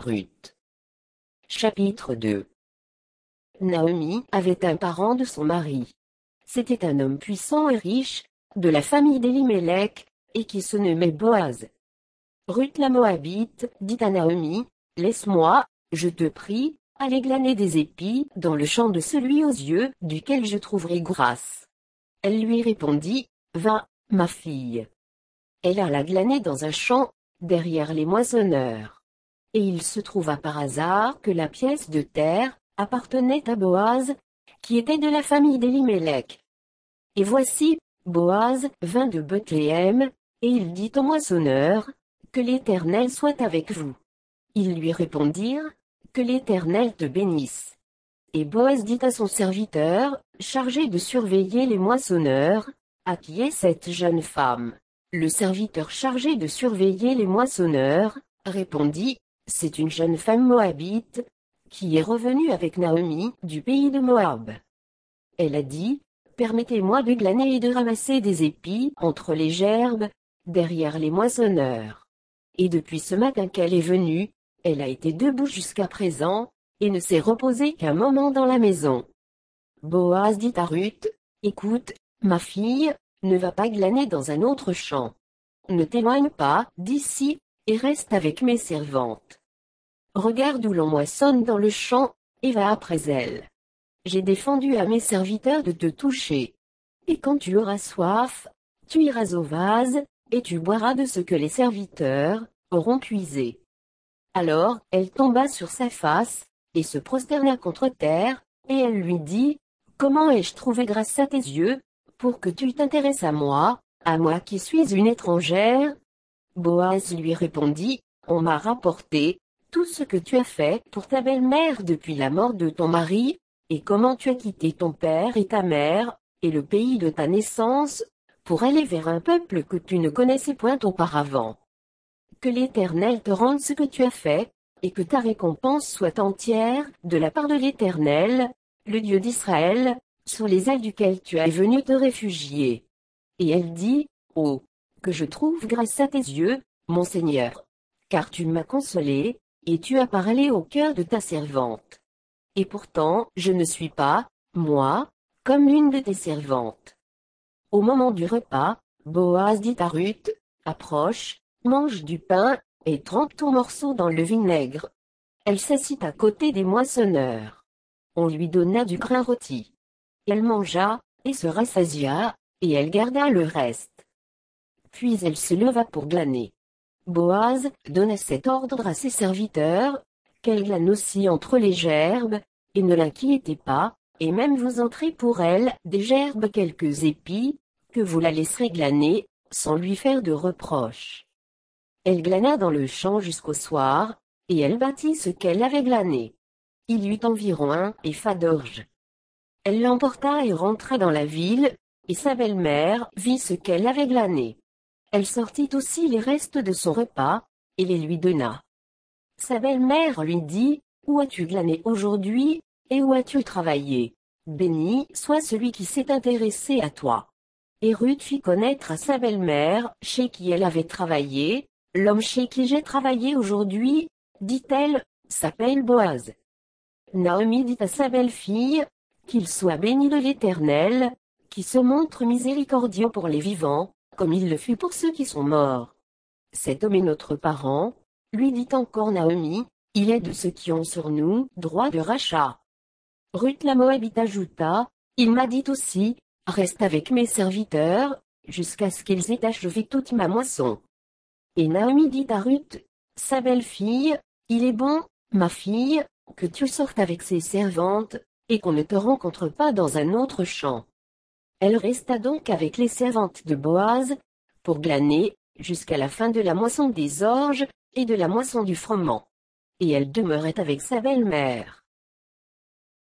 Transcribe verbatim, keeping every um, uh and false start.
Ruth. Chapitre deux. Naomi avait un parent de son mari. C'était un homme puissant et riche, de la famille d'Élimélec, et qui se nommait Boaz. Ruth la Moabite dit à Naomi, « Laisse-moi, je te prie, aller glaner des épis dans le champ de celui aux yeux duquel je trouverai grâce. » Elle lui répondit, « Va, ma fille. » Elle alla glaner dans un champ, derrière les moissonneurs. Et il se trouva par hasard que la pièce de terre appartenait à Boaz, qui était de la famille d'Élimélec. Et voici, Boaz vint de Bethléem, et il dit au moissonneur, « Que l'Éternel soit avec vous. » Ils lui répondirent, « Que l'Éternel te bénisse. » Et Boaz dit à son serviteur, chargé de surveiller les moissonneurs, « À qui est cette jeune femme ?» Le serviteur chargé de surveiller les moissonneurs, répondit, « C'est une jeune femme moabite, qui est revenue avec Naomi du pays de Moab. » Elle a dit, « Permettez-moi de glaner et de ramasser des épis entre les gerbes, derrière les moissonneurs. » Et depuis ce matin qu'elle est venue, elle a été debout jusqu'à présent, et ne s'est reposée qu'un moment dans la maison. Boaz dit à Ruth, « Écoute, ma fille, ne va pas glaner dans un autre champ. Ne t'éloigne pas d'ici, et reste avec mes servantes. Regarde où l'on moissonne dans le champ, et va après elles. J'ai défendu à mes serviteurs de te toucher. Et quand tu auras soif, tu iras au vase, et tu boiras de ce que les serviteurs auront puisé. » Alors, elle tomba sur sa face, et se prosterna contre terre, et elle lui dit, « Comment ai-je trouvé grâce à tes yeux, pour que tu t'intéresses à moi, à moi qui suis une étrangère ?» Boaz lui répondit, « On m'a rapporté tout ce que tu as fait pour ta belle-mère depuis la mort de ton mari, et comment tu as quitté ton père et ta mère, et le pays de ta naissance, pour aller vers un peuple que tu ne connaissais point auparavant. Que l'Éternel te rende ce que tu as fait, et que ta récompense soit entière de la part de l'Éternel, le Dieu d'Israël, sur les ailes duquel tu es venu te réfugier. » Et elle dit, « Oh, que je trouve grâce à tes yeux, mon Seigneur, car tu m'as consolé, et tu as parlé au cœur de ta servante. Et pourtant, je ne suis pas, moi, comme l'une de tes servantes. » Au moment du repas, Boaz dit à Ruth, « Approche, mange du pain, et trempe ton morceau dans le vinaigre. » Elle s'assit à côté des moissonneurs. On lui donna du grain rôti. Elle mangea, et se rassasia, et elle garda le reste. Puis elle se leva pour glaner. Boaz donna cet ordre à ses serviteurs, qu'elle glane aussi entre les gerbes, et ne l'inquiétez pas, et même vous entrez pour elle des gerbes quelques épis, que vous la laisserez glaner, sans lui faire de reproches. Elle glana dans le champ jusqu'au soir, et elle bâtit ce qu'elle avait glané. Il y eut environ un épha d'orge. Elle l'emporta et rentra dans la ville, et sa belle-mère vit ce qu'elle avait glané. Elle sortit aussi les restes de son repas, et les lui donna. Sa belle-mère lui dit, « Où as-tu glané aujourd'hui, et où as-tu travaillé? Béni soit celui qui s'est intéressé à toi. » Et Ruth fit connaître à sa belle-mère, chez qui elle avait travaillé, « L'homme chez qui j'ai travaillé aujourd'hui, dit-elle, s'appelle Boaz. » Naomi dit à sa belle-fille, « Qu'il soit béni de l'Éternel, qui se montre miséricordieux pour les vivants, comme il le fut pour ceux qui sont morts. Cet homme est notre parent, » lui dit encore Naomi, « il est de ceux qui ont sur nous droit de rachat. » Ruth la Moabite ajouta, « Il m'a dit aussi, reste avec mes serviteurs, jusqu'à ce qu'ils aient achevé toute ma moisson. » Et Naomi dit à Ruth, sa belle-fille, « Il est bon, ma fille, que tu sortes avec ses servantes, et qu'on ne te rencontre pas dans un autre champ. » Elle resta donc avec les servantes de Boaz, pour glaner, jusqu'à la fin de la moisson des orges, et de la moisson du froment. Et elle demeurait avec sa belle-mère.